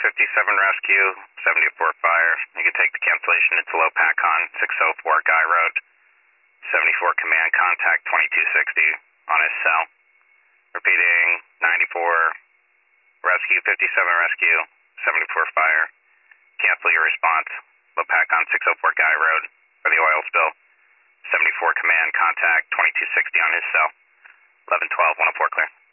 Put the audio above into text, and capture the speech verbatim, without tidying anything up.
fifty-seven rescue, seventy-four fire. You can take the cancellation. It's low PACON, six oh four Guy Road. seventy-four command, contact twenty-two sixty on his cell. Repeating, ninety-four rescue, fifty-seven rescue, seventy-four fire. Cancel your response. Low PACON, six oh four Guy Road for the oil spill. seventy-four command, contact twenty-two sixty on his cell. eleven twelve, one oh four clear.